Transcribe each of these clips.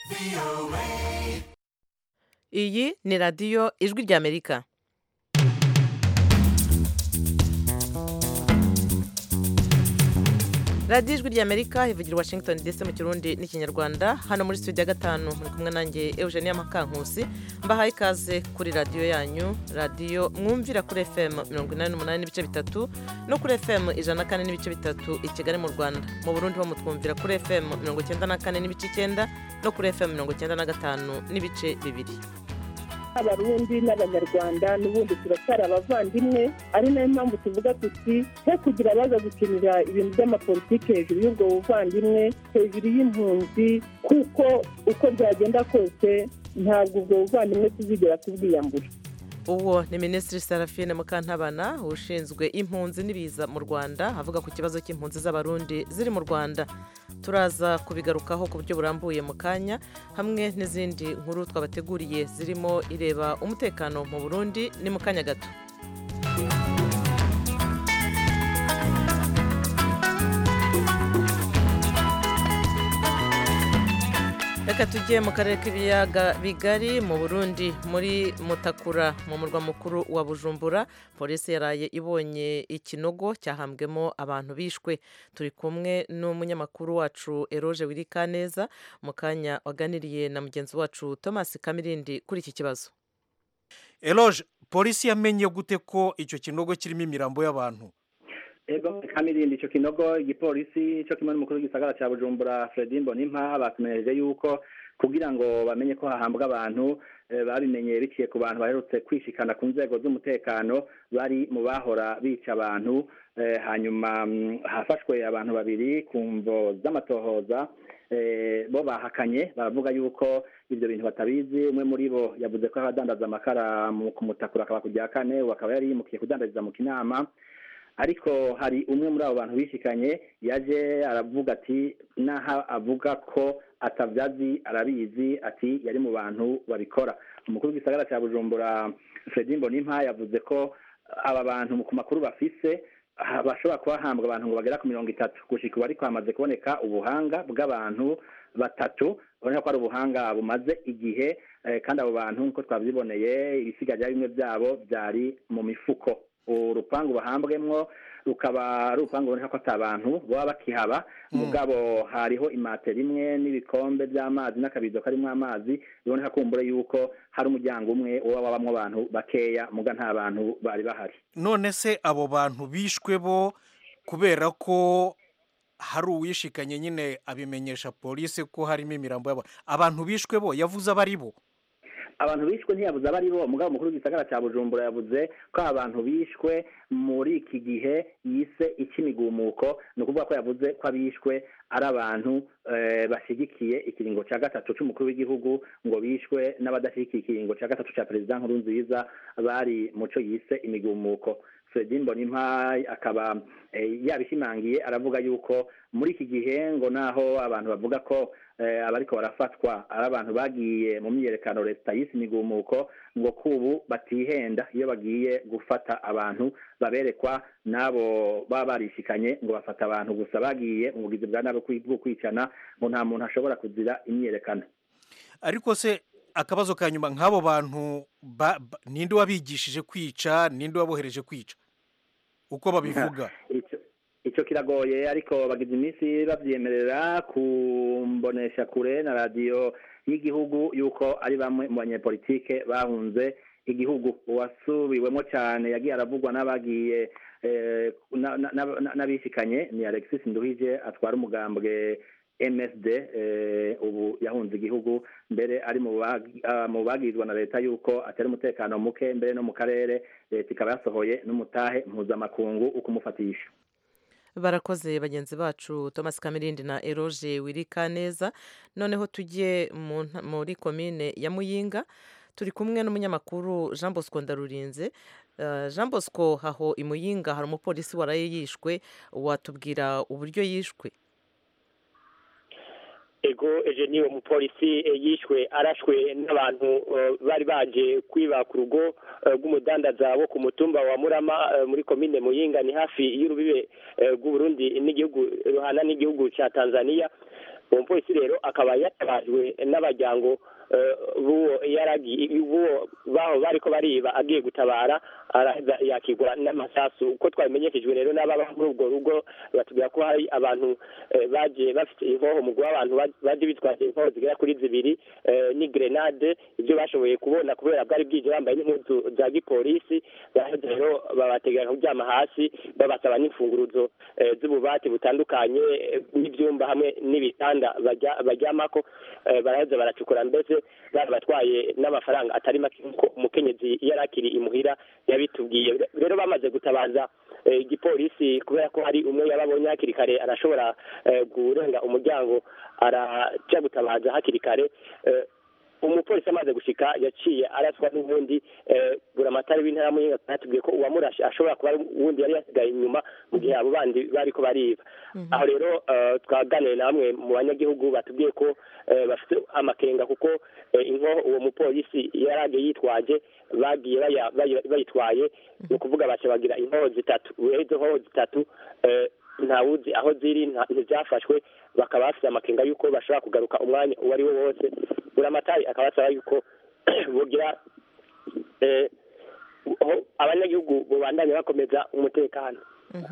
iyi ni radiyo ijwi ry'amerika. radiyo ijwi ry'amerika ivugira i Washington DC mu kirundi n'ikinyarwanda. hano muri studio ya gatanu muri kumwe nanjye Eugenia Makankusi, mbahaye ikaze kuri radiyo yanyu, radiyo mwumvira kuri FM 88 n'ibice bitatu no kuri FM 104 n'ibice bitatu i Kigali mu Rwanda. Mu Burundi ho mutwumvira kuri FM 94 n'ibice 9 no kuri FM 95 n'ibice bibiri. Abarundi n'abanyarwanda n'ubundi turacyari abavandimwe, ari nayo mpamvu tuvuga tuti he kugira abaza gukinira ibintu by'amapolitike hejuru y'ubwo buvandimwe, hejuru y'impunzi, kuko uko byagenda kose ntabwo ubwo buvandimwe tuzigera tubwiyambura. Uwo ni Minisitiri Serafine Mukantabana ushinzwe impunzi n'ibiza mu Rwanda, avuga ku kibazo cy'impunzi z'abarundi ziri mu Rwanda. Turaza kubigarukaho ku buryo burambuye mu kanya, hamwe n'izindi nkuru twabateguriye zirimo ireba umutekano mu Burundi. Ni mu kanya gato. Reka tujye mu karere k'ibiyaga bigari mu Burundi, muri Mutakura mu murwa mukuru wa Bujumbura. Polisi yaraye ibonye ikinogo cyahambwemo abantu bishwe. Turi kumwe n'umunyamakuru wacu Eroge Wirikaneza, mu kanya waganiriye na mugenzi wacu Thomas Kamirindi kuri iki kibazo. Eroge, polisi yamenye gute ko icyo kinogo kirimo imirambo y'abantu? Ego Kamirindi, icyo kinogo igipolisi cyo kimwe n'umukuru w'igisagara cya Bujumbura Fredy Mbonimpa batumenyesheje yuko kugira ngo bamenye ko hahambwa abantu babimenye biciye ku bantu baherutse kwishikana ku nzego z'umutekano bari mu bahora bica abantu. Hanyuma hafashwe abantu babiri ku mvo z'amatohoza, bo bahakanye baravuga yuko ibyo bintu batabizi. Umwe muri bo yavuze ko abadandaza amakara ku Mutakura akaba kujya kane, akaba yari yimukiye kudandariza mu Kinama. Ariko hari umwe muri abo bantu bishikanye yaje aravuga ati naha avuga ko atavyazi arabizi, ati yari mu bantu babikora. Umukuru w'igisagara cya Bujumbura Fredy Mbonimpa yavuze ko aba bantu ku makuru bafise bashobora kubahambwa abantu ngo bagera ku 30 gushika ubu, ariko hamaze kuboneka ubuhanga bw'abantu batatu, urabona ko ari ubuhanga bumaze igihe, kandi abo bantu nko twavyiboneye ibisigaje bimwe byabo byari mu mifuko. Urupangu bahambwemwo rukaba ari urupangu ruboneka ko atabantu baba bakihaba, mugabo hariho imatera imwe n'ibikombe by'amazi n'akabizo karimo amazi, biboneka kumbure yuko hari umuryango umwe uba wabamwo abantu bakeya, muga nta bantu bari bahari. None se abo bantu bishwe bo kubera ko hari uwishikanye nyine abimenyesha polisi ko harimo imirambo y'abantu? Abantu bishwe bo yavuze abari bo? Abantu bishwe ntiyabuze abari bo, mugabo mukuru w'igisagara cya Bujumbura yavuze ko abantu bishwe muri iki gihe yise ikimigumuko. Ni ukuvuga ko yavuze ko abishwe ari abantu bashyigikiye ikiringo cya gatatu cy'umukuru w'igihugu, ngo bishwe n'abadashyigikiye ikiringo cya gatatu cya Perezida Nkurunziza bari mu cyo yise imigumuko. Fredy Mbonimpa akaba yabishimangiye, aravuga yuko muri iki gihe ngo naho abantu bavuga ko abariko barafatwa ari abantu bagiye mu myiyerekano leta yise imigumuko, ngo kubu batihenda iyo bagiye gufata abantu baberekwa nabo baba barishikanye, ngo bafata abantu gusa bagiye mu bugizi bwa nabi bwo kwicana, ngo nta muntu ashobora kuzira imyiyerekano. Ariko se akabazo ka nyuma, nk'abo bantu ninde wabigishije kwica, ninde wabohereje kwica uko babivuga? Icyo kiragoye, ariko bagize iminsi babyemerera kumbonesha kure na radiyo y'igihugu yuko ari bamwe mu banyepolitike bahunze igihugu. Uwasubiwemo cyane yagiye aravugwa n'abagiye n'abishikanye ni Alexis Nduhije atwara umugambwe MSD, ubu yahunze igihugu, mbere ari mu bagirwa na leta yuko atari umutekano muke, mbere no mu karere leta ikaba yasohoye n'umutahe mpuzamakungu ukumufatisha. Barakoze bagenzi bacu Thomas Kamirindi na Eroge Wirikaneza. Noneho tujye muri komine ya Muyinga, turi kumwe n'umunyamakuru Jean Bosco Ndarurinze. Jean Bosco, aho i Muyinga hari umupolisi waraye yishwe, watubwira uburyo yishwe? Ego Eugenie, umupolisi yishwe arashwe n'abantu bari baje kwiba ku rugo rw'umudandaza wo ku mutumba wa Murama muri komine Muyinga, ni hafi y'urubibe rw'u Burundi n'igihugu ruhana n'igihugu cya Tanzania. uwo mupolisi rero akaba yatabajwe n'abajyango baho bariko bariba agiye gutabara araheza yakigura n'amasasu uko twabimenyeshejwe rero n'ababa muri ubwo rugo batubwira ko hari abantu baje bafite inkoho mu guha abantu baje bitwaje inkoho zigera kuri 2 ni grenade ibyo bashoboye kubona kubera bwari bwije bambaye n'impuzu za gipolisi baheze rero babategeka kuryama hasi babasaba n'imfunguruzo z'ububati butandukanye n'ibyumba hamwe n'ibitanda baryamako baraheza baracukura mbese batwaye n'amafaranga atari make umukenyezi yarakiri imuhira yabitubwiye rero bamaze gutabaza igipolisi kubera ko hari umwe yababonye hakiri kare arashobora gurenga umuryango araca gutabaza hakiri kare umupolisi amaze gushika yaciye araswa n'ubundi buramatari w'intara Muyinga atubwiye ko uwamurashe ashobora kuba uwundi yari yasigaye inyuma mu gihe abo bandi bariko bariba aho rero twaganiriye namwe mu banyagihugu batubwiye ko bafite amakenga kuko inkoho uwo mupolisi yaraje yitwaje bagiye bayitwaye ni ukuvuga baca bagira inkoho 3 izo nkoho 3 ntawuzi aho ziri ntibyafashwe bakaba bafite amakenga yuko bashobora kugaruka umwanya uwo ari wo wose buramatari akaba asaba yuko bugira abanyagihugu bubandanye bakomeza umutekano.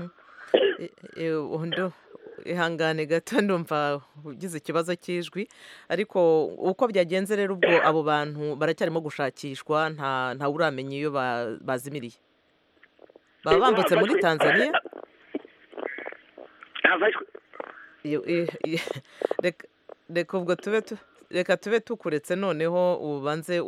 Ihangane gato ndumva ugize ikibazo cy'ijwi ariko uko byagenze rero ubwo abo bantu baracyarimo gushakishwa nta uramenya iyo bazimiriye baba bambutse muri Tanzania reka ubwo tube tukuretse noneho ubanze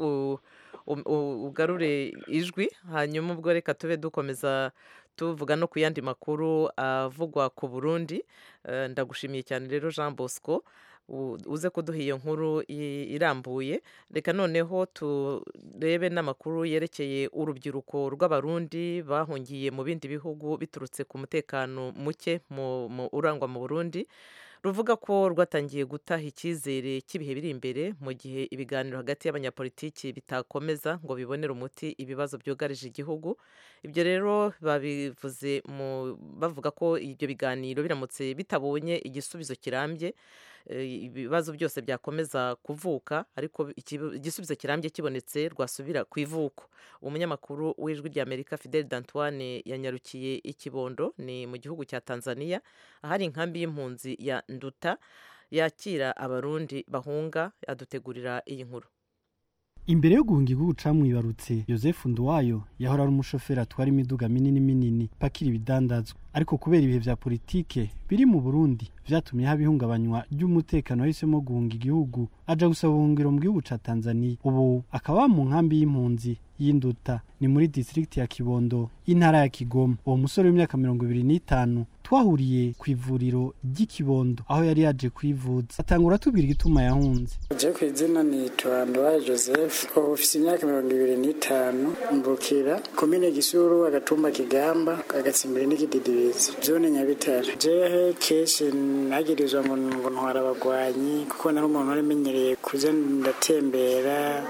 ugarure ijwi hanyuma ubwo reka tube dukomeza tuvuga no ku yandi makuru avugwa ku Burundi. Ndagushimiye cyane rero Jean Bosco uze kuduha iyo nkuru irambuye. Reka noneho turebe n'amakuru yerekeye urubyiruko rw'abarundi bahungiye mu bindi bihugu biturutse ku mutekano muke urangwa mu Burundi, ruvuga ko rwatangiye gutaha icyizere cy'ibihe biri imbere mu gihe ibiganiro hagati y'abanyapolitiki bitakomeza ngo bibonere umuti ibibazo byugarije igihugu. Ibyo rero babivuze bavuga ko ibyo biganiro biramutse bitabonye igisubizo kirambye ibibazo byose byakomeza kuvuka, ariko igisubizo kirambye kibonetse rwasubira ku ivuko. Umunyamakuru w'ijwi ry'Amerika Fidel D'Antoine yanyarukiye ikibondo ni mu gihugu cya Tanzania ahari inkambi y'impunzi ya Nduta yakira abarundi bahunga, adutegurira iyi nkuru. Imbere yo guhunga igihugu camwibarutse Joseph Nduwayo yahora ari umushoferi atwara imiduga minini pakira ibidandazwa, ariko kubera ibihe vya politike biri mu Burundi vyatumye haba ihungabanywa ry'umutekano yahisemo guhunga igihugu aja gusaba ubuhungiro mu gihugu ca Tanzania. Ubu akaba mu nkambi y'impunzi y'Induta ni muri district ya Kibondo intara ya Kigoma. Uwo musore w'imyaka 25 twahuriye ku ivuriro ry'Ikibondo aho yari yaje kwivuza, atangura tubwira igituma yahunze. Je kwizina ni Twandowa Joseph, ofisi imyaka 25, mbukira komine Gisuru, agatumba Kigamba, agatsimbiri n'ikididibizi zone Nyabitare. Jehe keshi nagirizwa ngo ntwara abagwanyi kuko nari umuntu wamenyereye kuza ndatembera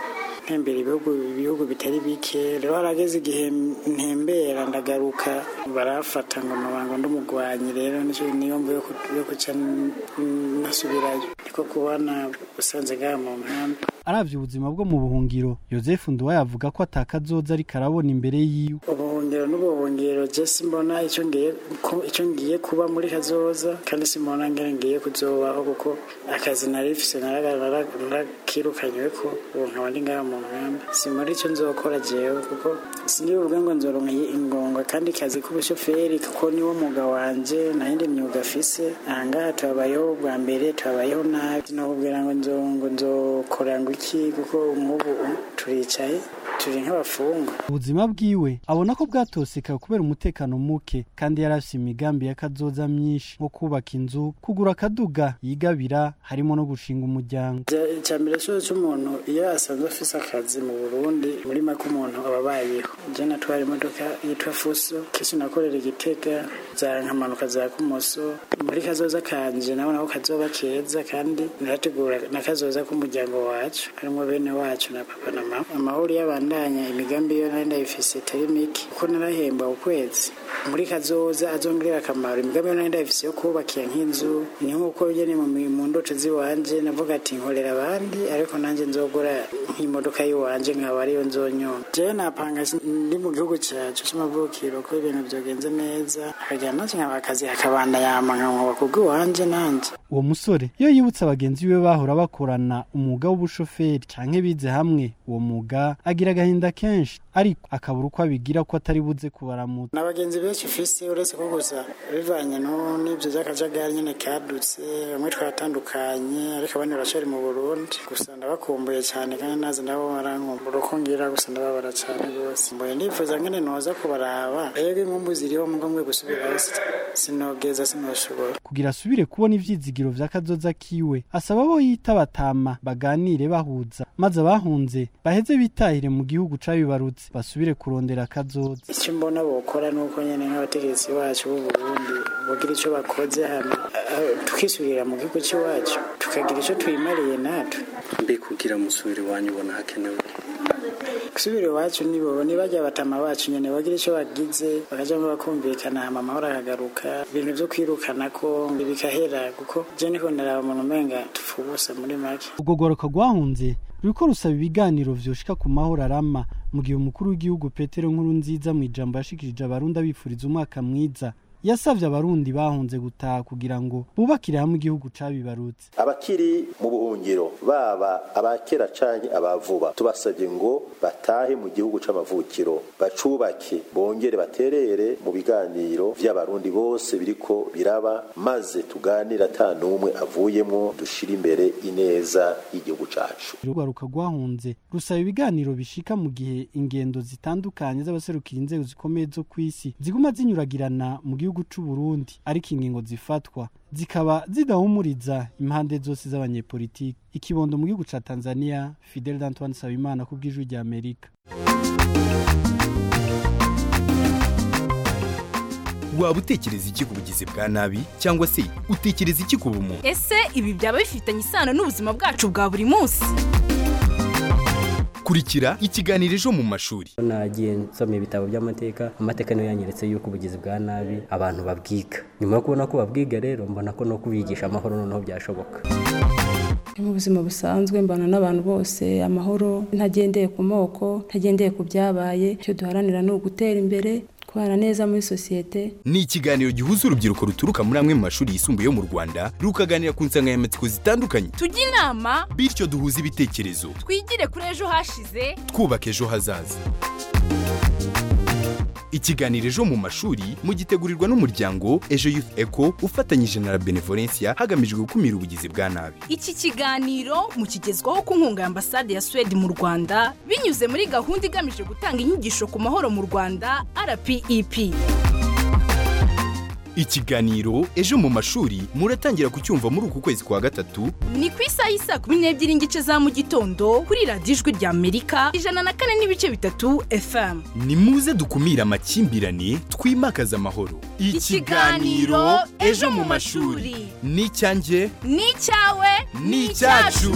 ibihugu bitari bike. Rero harageze igihe ntembera ndagaruka barafata ngo nabango ndumugwanyi, rero niyo mvuye yo kuca nasubirayo niko kubona usanze ngaha mu nkambi. Aravye ubuzima bwo mu buhungiro, Joseph Nduwayo avuga ko atakazoza ari karabona imbere yiwe. Ubuhungiro n'ubuhungiro je simbona icyo ngiye kuba muri kazoza, kandi simbona ngiye kuzobaho kuko akazi narifise narakirukanywe ko nkaba ndi ngaha mu nkambi. Simbona icyo nzokora jewe kuko sinivuga ngo nzoronka ingonga, kandi kazi k'ubushoferi kuko niwo mwuga wanje nayindi myuga afise. Ahangaha tubayeho bwa mbere tubayeho nabi, nokubwira ngo nzokora ngo iki kuko nk'ubu turicaye turi nk'abafungwa. Ubuzima bwiwe abona ko bwatoseka kubera umutekano muke, kandi yarafise imigambi y'akazoza myinshi nko kubaka inzu, kugura akaduga yigabira, harimo no gushinga umuryango. Icyambere cy'umuntu iyo asanzwe afise akazi mu Burundi muri make umuntu ababayeho. Je natwara imodoka yitwa Fuso, kisu nakorera Igitega za nkamanuka za Kumoso. Muri kazoza kanje naho kazoba keza, kandi kandi narategura nakazoza k'umuryango wacu harimo bene wacu na papa na mama amahoro y'abandanya imigambi yo nari ndayifise itari mike kuko narahemba ukwezi muri kazoza azongerera akamaro imigambi yo nari ndayifise yo kubakiya nk'inzu ni nk'uko nyene mu ndoto ziwanje navuga ati nkorera abandi ariko nanje nzogura nk'imodoka yiwanje nkaba ariyo nzonyona je napanga ndi mu gihugu cyacu cy'amavukiro ko ibintu byogenze neza akajya nanje nkabakazi akabanda yama nkamuba kubwo wanje nanje. Uwo musore iyo yibutsa abagenzi biwe bahora bakorana umwuga w'ubushoferi canke bize hamwe uwo mwuga agira agahinda kenshi ariko akabura uko abigira ko atari buze kubaramutsa. N'abagenzi benshi ufise uretse ko gusa bivanye n'ibyo by'akajagari nyene kadutse bamwe twatandukanye ariko abandi baracari mu Burundi gusa ndabakumbuye cyane kandi nazi nabo barankumbura uko ngira gusa ndababara cyane rwose mboye ndifuza ngene noza kubaraba rero inkumbu ziriho mugomwe gusubira sinogeza sinoshobora kugira asubire kubona ivyizigiro vy'akazoza kiwe asaba bo yita batama baganire bahuza maze abahunze baheze bitahire mu gihugu cabibarutse basubire kurondera akazoza. Icyo mbona bokora nuko nyene nk'abategetsi bacu b'u Burundi bogira ico bakoze hano tukisubirira mu gihugu cyacu tukagira ico twimariye natwe mbe kugira musubire wanyu ubona hakenewe kusubira iwacu nibone bajya batama bacu nyene bagira ico bagize bakaja bakumvikana hama amahoro akagaruka ibintu vyo kwirukana ko bikahera kuko je niko ndaraba umuntu umenga tufubusa muri make. Ubwo gwaruka gwahunze ruriko rusaba ibiganiro vyoshika ku mahoro arama mu gihe umukuru w'igihugu Petero Nkurunziza mu ijambo yashikirije abarundi abifuriza umwaka mwiza yasavye abarundi bahunze gutaha kugira ngo bubakire hamwe igihugu cabibarutse. Abakiri mu buhungiro baba abakera canke abavuba tubasabye ngo batahe mu gihugu c'amavukiro bacubake bongere baterere mu biganiro vy'abarundi bose biriko biraba maze tuganira ata numwe avuyemwo dushira imbere ineza y'igihugu cacu. Urwaruka rwahunze rusaba ibiganiro bishika mu gihe ingendo zitandukanye z'abaserukira inzego zikomeye zo kw'isi ziguma zinyuragirana mu gihugu c'u Burundi ariko ingingo zifatwa zikaba zidahumuriza impande zose z'abanyepolitiki. Ikibondo mu gihugu ca Tanzania Fidel Antoine Sabimana ku bw'ijwi rya Amerika. Waba utekereza iki ku bugizi bwa nabi cyangwa se utekereza iki ku bumuntu? Ese ibi byaba bifitanye isano n'ubuzima bwacu bwa buri munsi? Kurikira ikiganiro ejo mu mashuri. Nagiye nsoma ibitabo by'amateka, amateka niyo yanyeretse yuko ubugizi bwa nabi abantu babwiga. Nyuma yo kubona ko babwiga rero mbona ko no kubigisha amahoro noneho byashoboka. Mu buzima busanzwe mbana n'abantu bose amahoro ntagendeye ku moko, ntagendeye ku byabaye, cyo duharanira no gutera imbere kubana neza muri societe. Ni ikiganiro gihuza urubyiruko ruturuka muri amwe mu mashuri yisumbuye yo mu Rwanda rukaganira ku nsanganyamatsiko zitandukanye. Tujye inama bityo duhuza ibitekerezo. Twigire kuri ejo hashize twubaka ejo hazaza. Ikiganiro ejo mu mashuri mugitegurirwa n'umuryango Ejo Youth Echo ufatanyije na Benevolencia hagamijwe gukumira ubugizi bwa nabi. Iki kiganiro mukigezwaho ku nkunga ya Ambasade ya Sweden mu Rwanda binyuze muri gahunda igamije gutanga inyigisho ku mahoro mu Rwanda RPEP. Ikiganiro ejo mu mashuri muratangira kucyumva muri uku kwezi kwa gatatu ni ku isaha y'isa 12:00 za mu gitondo kuri Radio Ijwi rya Amerika 104.3 FM. Ni muze dukumira amakimbirane twimakaza amahoro. Ikiganiro ejo mu mashuri ni cyanjye ni cyawe ni cyacu.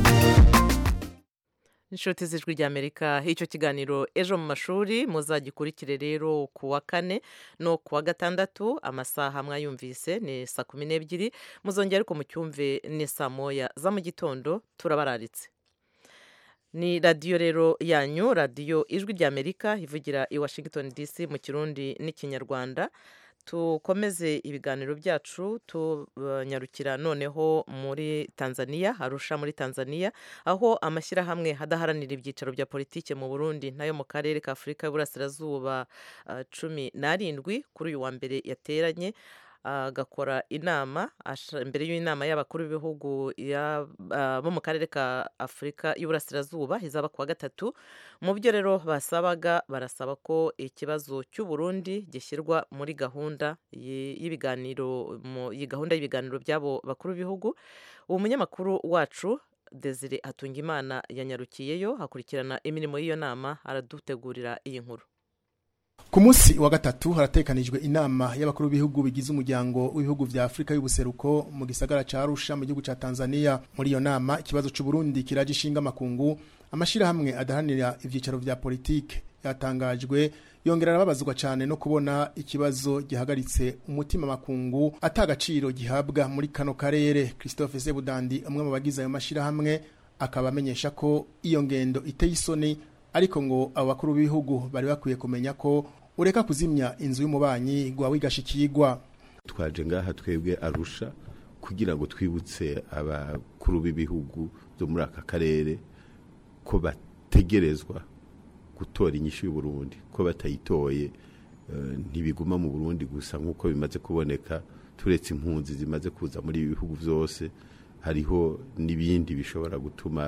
Inshuti z'Ijwi rya Amerika icyo kiganiro ejo mu mashuri muzagikurikire rero ku wa kane no ku wa gatandatu amasaha mwayumvise ni 12:00 muzongera ariko mucyumve ni 1:00 za mu gitondo turabararitse. Ni radio rero yanyu Radio Ijwi rya Amerika ivugira i Washington DC mu Kirundi n'ikinyarwanda. Tukomeze ibiganiro byacu tunyarukira noneho muri Tanzania, Arusha muri Tanzania, aho amashyirahamwe hadaharanira ibyicaro bya politike mu Burundi nayo mu karere ka Afurika y'Uburasirazuba 17 kuri uyu wa mbere yateranye agakora inama imbere y'inama y'abakuru b'ibihugu bo mu karere ka Afurika y'Uburasirazuba izaba kuwa gatatu. Mu byo rero barasaba ko ikibazo cy'u Burundi gishyirwa muri gahunda y'ibiganiro y'ibiganiro by'abo bakuru b'ibihugu. Umunyamakuru wacu Desire Hatungimana yanyarukiyeyo hakurikirana imirimo y'iyo nama aradutegurira iyi nkuru. Ku munsi wa gatatu haratekanijwe inama y'abakuru b'ibihugu bigize umuryango w'ibihugu vya Afrika y'ubuseruko mu gisagara ca Arusha mu gihugu ca Tanzania. Muri iyo nama ikibazo c'u Burundi kiraje ishinga makungu, amashirahamwe adahanira ivyicaro vya politike yatangajwe yongera arababazwa cyane no kubona ikibazo gihagaritse umutima makungu atagaciro gihabwa muri kano karere. Christophe Sebudandi umwe mu bagize ayo mashirahamwe akaba amenyesha ko iyo ngendo iteye isoni, ariko ngo abo bakuru b'ibihugu bari bakwiye kumenya ko ureka kuzimya inzu y'umubanyi gwa wigashikirwa. Twaje ngaha twebwe Arusha kugira ngo twibutse abakuru b'ibihugu byo muri aka karere ko bategerezwa gutora inyishu y'u Burundi, ko batayitoye ntibiguma mu Burundi gusa nk'uko bimaze kuboneka. Turetse impunzi zimaze kuza muri ibi bihugu byose, hariho n'ibindi bishobora gutuma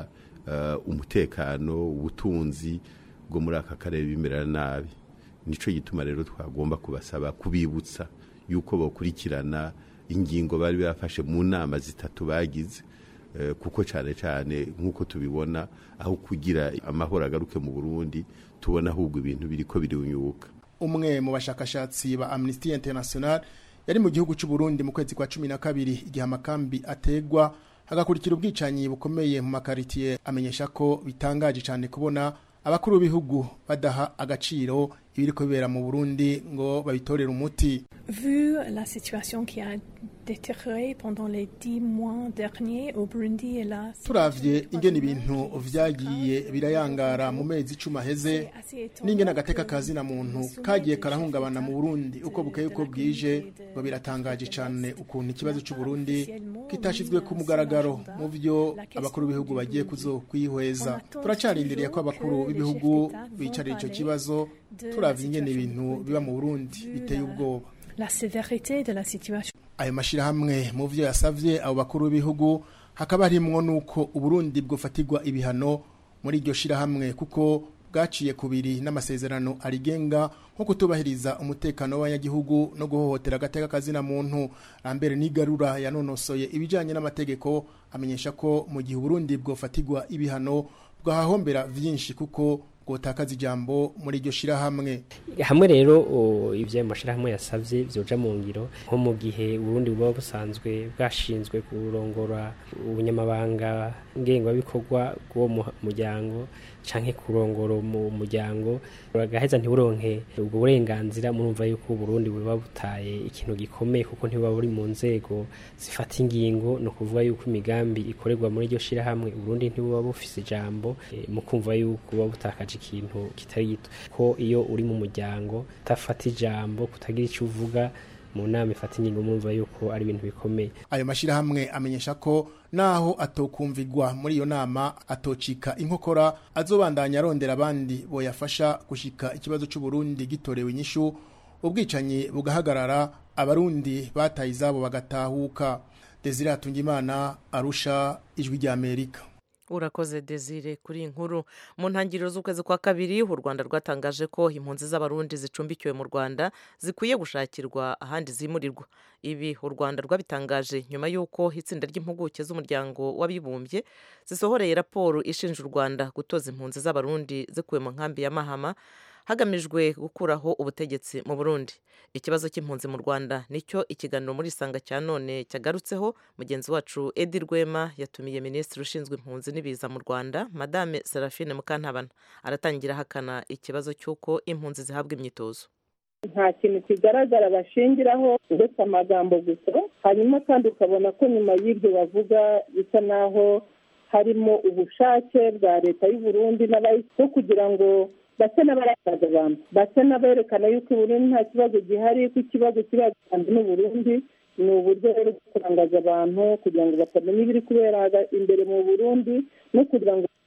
umutekano, ubutunzi bwo muri aka karere bimera nabi. Nico gituma rero twagomba kubasaba kubibutsa yuko bokurikirana ingingo bari bafashe mu nama zitatu bagize, kuko cyane cyane nk'uko tubibona aho kugira amahoro agaruke mu Burundi, tubona ahubwo ibintu biriko biriunyuka. Umwe mu bashakashatsi ba Amnesty International yari mu gihugu cy'u Burundi mu kwezi kwa 12 igihe amakambi ategwa hagakurikira ubwicanyi bukomeye mu makaritiye, amenyesha ko bitangaje cyane kubona abakuru b'ibihugu badaha agaciro ibiriko bibera mu Burundi ngo babitorere umuti. Vu la situation qui a détérioré pendant les 10 mois derniers au Burundi et là, turavye ingene ibintu vyagiye birayangara mu mezi 10 aheze, n'ingene agateka kazi na muntu kagiye karahungabana mu Burundi uko bukeye uko bwije, ngo biratangaje cyane ukuntu ikibazo cy'u Burundi kitashizwe ku mugaragaro mu byo abakuru b'ibihugu bagiye kuzokwihweza. Turacarindiriye ko abakuru b'ibihugu bicarira ico kibazo, turavye ingene ibintu biba mu Burundi biteye ubwoba. La sévérité de la situation. Ayo mashirahamwe mu vyo yasavye abo bakuru b'ibihugu hakaba harimwo nuko Uburundi bwofatirwa ibihano muri iryo shirahamwe kuko bwaciye kubiri n'amasezerano arigenga nko kutubahiriza umutekano w'abanyagihugu no guhohotera agateka kazi na muntu. Lambert Nigarura yanonosoye ibijanye n'amategeko amenyesha ko mu gihe Uburundi bwofatirwa ibihano bwahahombera vyinshi kuko gutakaza ijambo muri iryo shirahamwe. Hamwe rero ivyo mashirahamwe yasavye vyoja mu ngiro, nko mu gihe Burundi buba busanzwe bwashinzwe kurongora ubunyamabanga ngengo bikorwa bwo muryango canke kurongora mu muryango, bagaheza ntiburonke ubwo burenganzira. Murumva yuko Burundi buba butaye ikintu gikomeye kuko ntibuba buri mu nzego zifata ingingo, no kuvuga yuko imigambi ikorerwa muri iryo shirahamwe Burundi ntibuba bufise ijambo, mu kumva yuko buba butakaje ikintu kitari gito. Ko iyo uri mu muryango utafata ijambo, kutagira icyo uvuga mu nama ifata ingingo, murumva yuko ari ibintu bikomeye. Ayo mashirahamwe amenyesha ko naho atokumvigwa muri iyo nama atocika inkokora, azobandanya arondera abandi boyafasha gushika ikibazo cy'u Burundi gitorewe inyishu, ubwicanyi bugahagarara, abarundi bataye izabo bagatahuka. Desire Hatungimana, Arusha, Ijwi rya Amerika. Urakoze Desire kuri inkuru. Mu ntangiriro z'ukwezi kwa kabiri u Rwanda rwatangaje ko impunzi z'abarundi zicumbikiwe mu Rwanda zikwiye gushakirwa ahandi zimurirwa. Ibi u Rwanda rwabitangaje nyuma y'uko itsinda ry'impuguke z'umuryango w'abibumbye zisohoreye raporo ishinja u Rwanda gutoza impunzi z'abarundi zikuwe mu nkambi ya Mahama hagamijwe gukuraho ubutegetsi mu Burundi. Ikibazo cy'impunzi mu Rwanda nicyo ikiganiro muri Sanga cya none cyagarutseho. Mugenzi wacu Edi Rwema yatumiye Minisitiri ushinzwe impunzi n'ibiza mu Rwanda, Madame Serafine Mukantabana, aratangira hakana ikibazo cy'uko impunzi zihabwa imyitozo. Nta kintu kigaragara bashingiraho ndetse amagambo gusa, hanyuma kandi ukabona ko nyuma y'ibyo bavuga bisa naho harimo ubushake bwa leta y'u Burundi n'abayise kugira ngo base n'abarakaza abantu, base n'aberekana yuko Burundi nta kibazo gihari, ko ikibazo kiraganze n'u Burundi. Ni uburyo rero bwo kurangaza abantu kugira ngo batamenye ibiri kubera imbere mu Burundi, no kugira ngo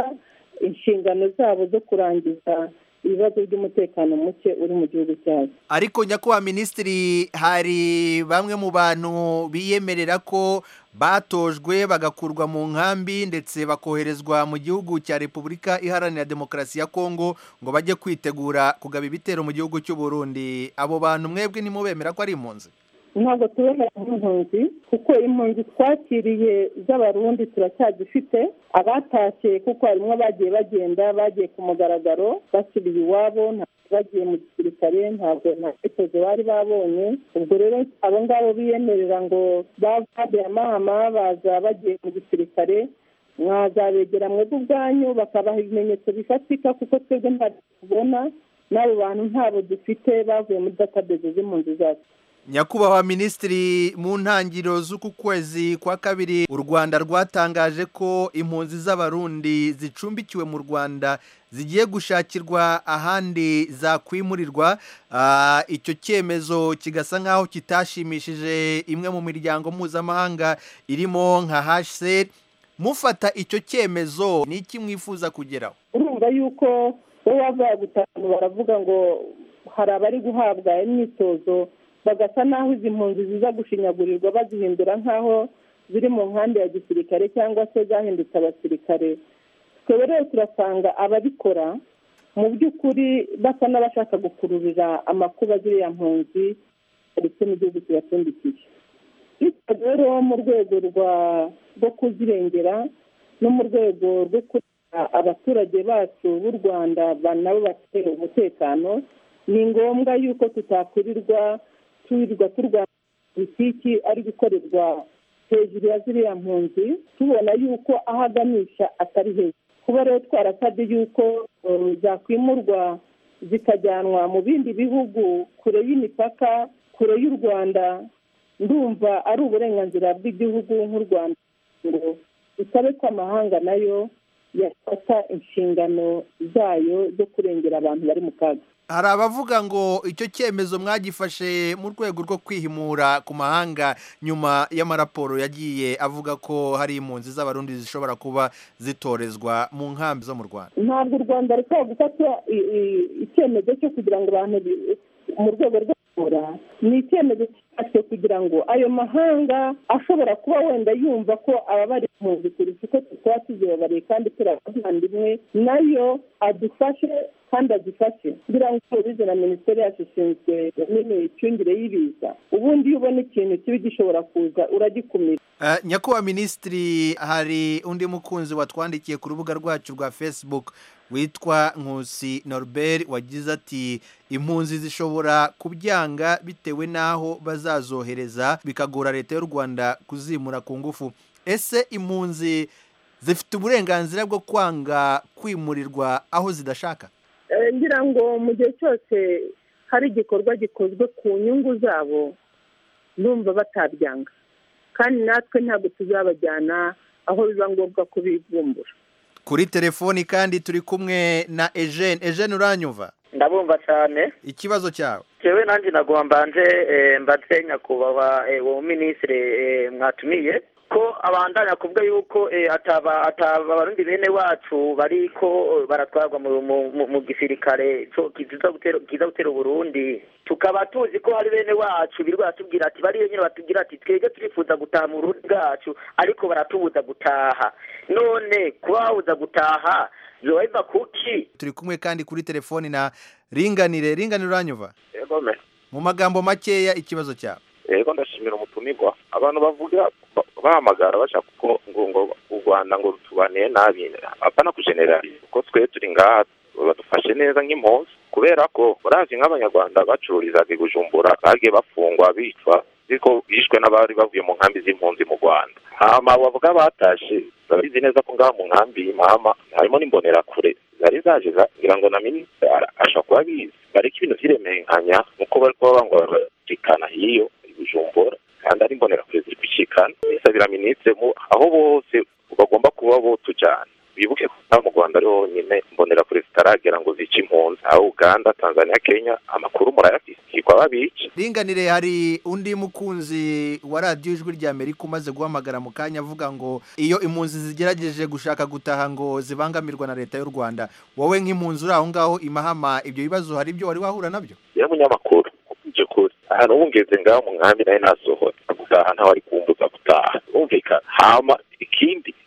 inshingano zabo zo kurangiza ibibazo by'umutekano muke uri mu gihugu cyacu. Ariko nyakubahwa Minisitiri, hari bamwe mu bantu biyemerera ko batojwe bagakurwa mu nkambi ndetse bakoherezwa mu gihugu cya Repubulika Iharanira Demokarasi ya Kongo ngo bajye kwitegura kugaba ibitero mu gihugu cy'u Burundi. Abo bantu mwebwe nimubemera ko ari impunzi? ntabwo tubona impunzi kuko impunzi twakiriye z'abarundi turacyazifite abatashye kuko harimo abagiye bagenda bagiye ku mugaragaro basubira iwabo bagiye mu gisirikare ntabwo nta bitozo bari babonye ubwo rero abo ngabo biyemerera ngo bavuye amahama baza bagiye mu gisirikare mwazabegera mwebwe ubwanyu bakabaha ibimenyetso bifatika kuko twebwe ntabwo tubona n'abo bantu ntabo dufite bavuye muri database z'impunzi zacu. Nyakubahwa Minisitiri, mu ntangiriro z'uku kwezi kwa kabiri u Rwanda rwatangaje ko impunzi z'abarundi zicumbikiwe mu Rwanda zigiye gushakirwa ahandi zakwimurirwa. Icyo cyemezo kigasa nk'aho kitashimishije imwe mu miryango mpuzamahanga irimo nka HCR. Mufata icyo cyemezo ni iki mwifuza kugeraho? Urumva yuko bo bavuga gutanga baravuga ngo hari abari guhabwa imyitozo bagasa naho izi mpunzi ziza gushinyagurirwa bazihindura nk'aho ziri mu nkambi ya gisirikare cyangwa se zahindutse abasirikare. Twebwe rero turasanga ababikora mu by'ukuri basa n'abashaka gukururira amakuba ziriya mpunzi ndetse n'igihugu kibatundikiye. Bityo rero mu rwego rwo kuzirengera no mu rwego rwo kurinda abaturage bacu b'u Rwanda nabo bafite umutekano, ni ngombwa yuko tutakwirirwa turwanya politiki ari gukorerwa hejuru ya ziriya mpunzi, tubona yuko aho aganisha atari hejuru. Kuba rero twarasabye yuko zakwimurwa zikajyanwa mu bindi bihugu kure y'imipaka, kure y'u Rwanda, ndumva ari uburenganzira bw'igihugu nk'u Rwanda ngo isabe ko amahanga nayo yafata inshingano zayo zo kurengera abantu bari mu kaga. Hari abavuga ngo icyo cyemezo mwagifashe mu rwego rwo kwihimura ku mahanga nyuma y'amaraporo yagiye avuga ko hari impunzi z'abarundi zishobora kuba zitorezwa mu nkambi zo mu Rwanda. Ntabwo u Rwanda rukwiye gufata icyemezo cyo kugira ngo abantu mu rwego rwo kuvura, ni icyemezo cyafashwe kugira ngo ayo mahanga ashobora kuba wenda yumva ko ababari impunzi kurusha uko tuba tuzibabariye kandi turi abavandimwe, nayo adufashe kandi adufashe kugira ngo tubize na minisiteri yacu ishinzwe n'imicungire y'ibiza. Ubundi iyo ubona ikintu kibi gishobora kuza uragikumira. Nyakubahwa Minisitiri, hari undi mukunzi watwandikiye ku rubuga rwacu rwa Facebook witwa Nkusi Norbert wagize ati impunzi zishobora kubyanga bitewe n'aho bazazohereza bikagora leta y'u Rwanda kuzimura ku ngufu. Ese impunzi zifite uburenganzira bwo kwanga kwimurirwa aho zidashaka? Ngira ngo mu gihe cyose hari igikorwa gikozwe ku nyungu zabo ndumva batabyanga, kandi natwe ntabwo tuzabajyana aho biba ngombwa kubivumbura. Kuri telefoni kandi turi kumwe na Eugene. Eugene, uranyumva? Ndabumva cyane. Ikibazo cyawe? Jewe nanjye nagomba mbatse nyakubahwa uwo minisitiri mwatumiye ko abandanya kuvuga yuko abarundi bene wacu bariko baratwarwa mu gisirikare kiza gutera Burundi, tukaba tuzi ko hari bene wacu birirwa batubwira ati bariyo nyine batubwira ati twebwe turifuza gutaha mu Burundi bwacu ariko baratubuza gutaha. None kuba babuza gutaha biba kuki? Turi kumwe kandi kuri telefoni na Ringanire. Ringanire, uranyumva? Yego me. Mu magambo makeya ikibazo cyawe? Yego, ndashimira umutumirwa. Abantu bavuga bahamagara bashaka ko ngo u Rwanda ngo rutubaniye nabi, apana kujeneraliza ko twe turi ngaha badufashe neza nk'impunzi, kubera ko barazi nk'abanyarwanda bacururizaga i Bujumbura bagiye bafungwa bicwa ariko bishwe n'abari bavuye mu nkambi z'impunzi mu Rwanda. Hama bavuga batashe babizi neza ko ngaha mu nkambi mama harimo n'imbonerakure zari zaje ngira ngo na minisitiri ashobora kuba abizi, bareka ibintu vy'iremenkanya nuko bari kuba bangwa barashikana hiyo i Bujumbura kandi ari imbonerakure ziri kwishikana. Bisabira minisitiri aho bose bagomba kuba botujana, bibuke ko mu Rwanda ariho nyine imbonerakure zitaragera ngo zice impunzi, aho Uganda, Tanzania, Kenya amakuru murayafise kwa babici. Ringanire, hari undi mukunzi wa radio Ijwi rya Amerika umaze guhamagara mu kanya avuga ngo iyo impunzi zigerageje gushaka gutaha ngo zibangamirwa na leta y'u Rwanda. Wowe nk'impunzi uri aho ngaho imahama, ibyo bibazo hari ibyo wari wahura nabyo? Ya munyamakuru uje kuri ahantu wungeze ngaho mu nkambi nayo nasohora gutaha ntaho ari kumbuza gutaha umvikana. Hama ikindi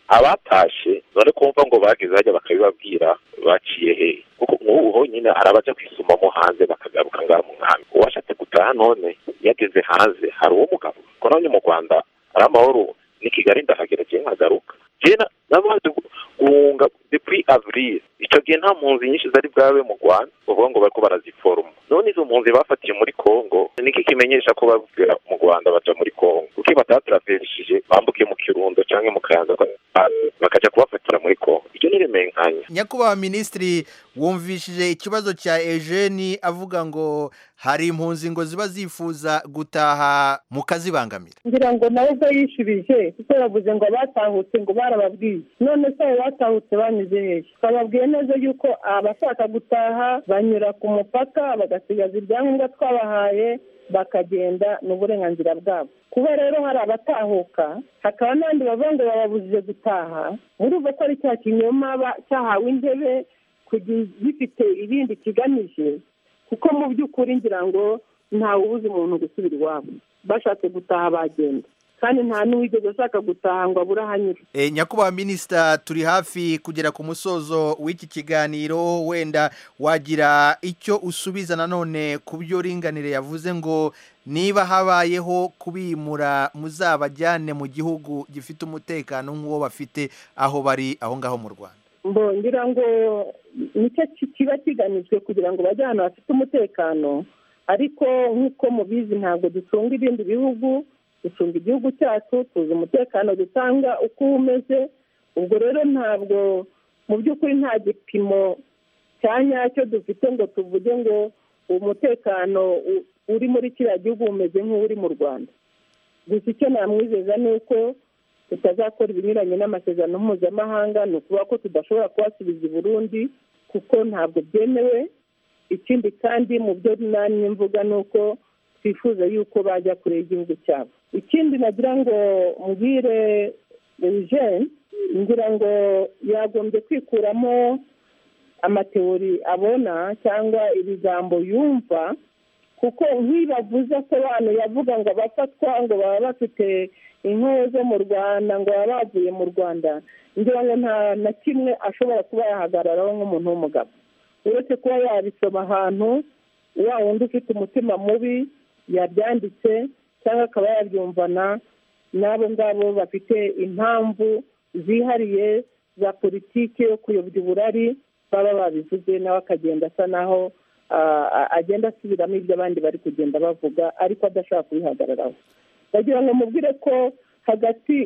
abatashe none kumva ngo bageze hajya bakabibabwira baciye he kuko nk'ubu honyine arabaja kwisumamo hanze bakagaruka ngaha mu nkambi uwashatse gutaha none yageze hanze hari uwo mugabo ko nabonye mu Rwanda ari amahoro ni Kigali ndahagera je nkagaruka jena namaze guhunga depuis avril ico gihe nta mpunzi nyinshi zari bwabe mu Rwanda uvuga ngo bariko baraziforma none izo mpunzi bafatiye muri Kongo niki kimenyesha ko babwira mu Rwanda baja muri Kongo kuko batatraverishije bambukiye mu Kirundo canke mu Kayanza bakaja kubafatira muri Kongo icyo niremenkanya. Nyakubahwa Ministri, wumvishije ikibazo cya Eugene avuga ngo hari impunzi ngo ziba zifuza gutaha mukazibangamira. Ngira ngo nawe ubwo yishubije kuko yavuze ngo batahutse ngo barababwiye none se batahutse banyuze hehe twababwiye neza yuko abashaka gutaha banyura ku mupaka bagasigaza ibyangombwa twabahaye bakagenda n'uburenganzira bwabo. Kuba rero hari abatahuka hakaba n'abandi bavuga ngo bababujije gutaha urumva ko ari cya kinyoma cyahawe intebe gifite ibindi kigamije kuko mu by'ukuri ngira ngo ntawe ubuze umuntu gusubira iwabo bashatse gutaha bagenda kandi nta n'uwigeze ashaka gutaha ngo abure ahanyura. Nyakubahwa Minisita, turi hafi kugera ku musozo w'iki kiganiro, wenda wagira icyo usubiza nanone ku byo Ringanire yavuze ngo niba habayeho kubimura muzabajyane mu gihugu gifite umutekano nk'uwo bafite aho bari aho ngaho mu Rwanda. Ngira ngo nicyo kiba kigamijwe kugira ngo bajye ahantu hafite umutekano, ariko nk'uko mubizi ntabwo ducunga ibindi bihugu, ducunga igihugu cyacu, tuzi umutekano dutanga uko umeze. Ubwo rero ntabwo mu by'ukuri nta gipimo cya nyacyo dufite ngo tuvuge ngo umutekano uri muri kiriya gihugu umeze nk'uri mu Rwanda. Gusa icyo namwizeza ni uko tutazakora ibinyuranye n'amasezerano mpuzamahanga, ni ukuvuga ko tudashobora kubasubiza i Burundi kuko ntabwo byemewe. Ikindi kandi mu byo nanjye mvuga ni uko twifuza yuko bajya kure y'igihugu cyabo. Ikindi nagira ngo mbwire Eugene, ngira ngo yagombye kwikuramo amateori abona cyangwa ibigambo yumva, kuko nk'ibavuze asobanuye yavuga ngo abafatwa ngo baba bafite inkoho zo mu Rwanda ngo baba bavuye mu Rwanda, ngira ngo nta na kimwe ashobora kuba yahagararaho nk'umuntu w'umugabo, uretse kuba yabisoma ahantu wa wundi ufite umutima mubi yabyanditse cyangwa akaba yabyumvana n'abo ngabo bafite impamvu zihariye za politiki yo kuyobya uburari baba babivuze, nawe akagenda asa naho agenda asubiramo ibyo abandi bari kugenda bavuga ariko adashaka kubihagararaho. Bagira ngo mubwire ko hagati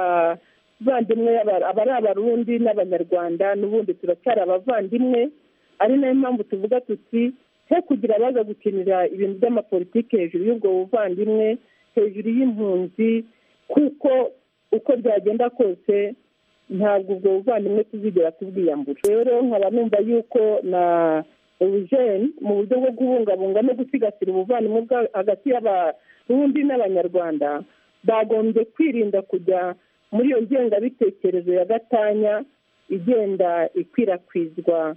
y'abavandimwe abari abarundi n'abanyarwanda n'ubundi turacyari abavandimwe, ari nayo mpamvu tuvuga tuti he kugira abaza gukinira ibintu by'amapolitiki hejuru y'ubwo buvandimwe, hejuru y'impunzi, kuko uko byagenda kose ntabwo ubwo buvandimwe tuzigera tubwiyambura. Rero nkaba numva yuko na Eugene mu buryo bwo kubungabunga no gusigasira ubuvandimwe hagati y'abarundi n'abanyarwanda bagombye kwirinda kujya muri iyo ngengabitekerezo ya gatanya igenda ikwirakwizwa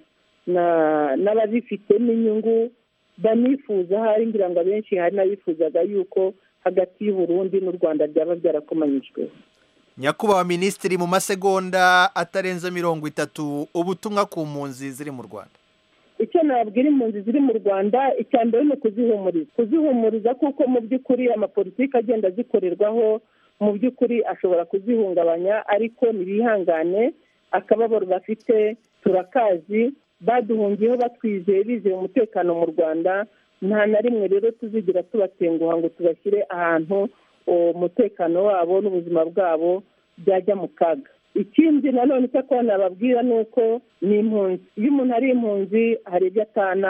n'ababifitemo inyungu banifuza. Hari ngira ngo abenshi hari n'abifuzaga yuko hagati y'Uburundi n'u Rwanda byaba byarakomanyijwe. Nyakubahwa Minisitiri, mu masegonda atarenze 30 ubutumwa ku mpunzi ziri mu Rwanda. Icyo nabwira impunzi ziri mu Rwanda, icya mbere ni kuzihumuriza kuko mu by'ukuri amapolitiki agenda azikorerwaho mu by'ukuri ashobora kuzihungabanya, ariko ntibihangane, akababaro bafite turakazi, baduhungiyeho batwizeye bizeye umutekano mu Rwanda, nta na rimwe rero tuzigira tubatenguha ngo tubashyire ahantu umutekano wabo n'ubuzima bwabo byajya mu kaga. Ikindi nanone icyo kuba nababwira ni uko ni impunzi, iyo umuntu ari impunzi hari ibyo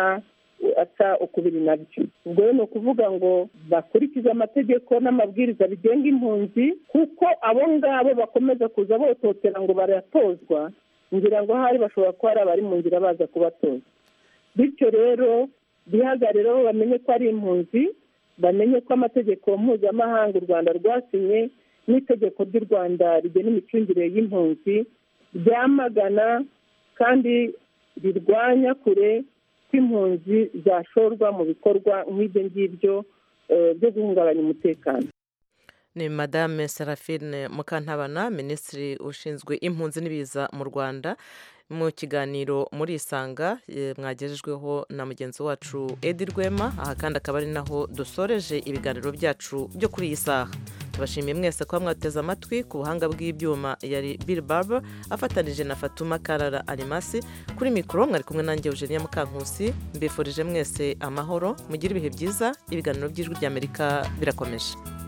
asa ukubiri nabyo. Ubwo rero ni ukuvuga ngo bakurikize amategeko n'amabwiriza bigenga impunzi, kuko abo ngabo bakomeza kuza bototera ngo baratozwa, ngira ngo hari bashobora kuba ari abari mu nzira baza kubatoza. Bityo rero bihagarireho bamenye ko ari impunzi, bamenye ko amategeko mpuzamahanga u Rwanda rwasinye n'itegeko ry'u Rwanda rigena imicungire y'impunzi ryamagana kandi rirwanya kure ko impunzi zashorwa mu bikorwa nk'ibyo ngibyo byo guhungabanya umutekano. ni madame Serafine Mukantabana minisitiri ushinzwe impunzi n'ibiza mu Rwanda mu kiganiro muri Isanga mwagejejweho na mugenzi wacu Edi Rwema. Aha kandi akaba ari naho dusoreje ibiganiro byacu byo kuri iyi saha. Tubashimiye mwese kuba mwateze amatwi. Ku buhanga bw'ibyuma yari Bill Barber afatanije na Fatuma Karara Alimasi. Kuri mikoro mwari kumwe nanjye Eugenia Mukankusi. Mbifurije mwese amahoro, mugire ibihe byiza. Ibiganiro by'Ijwi ry'Amerika birakomeje.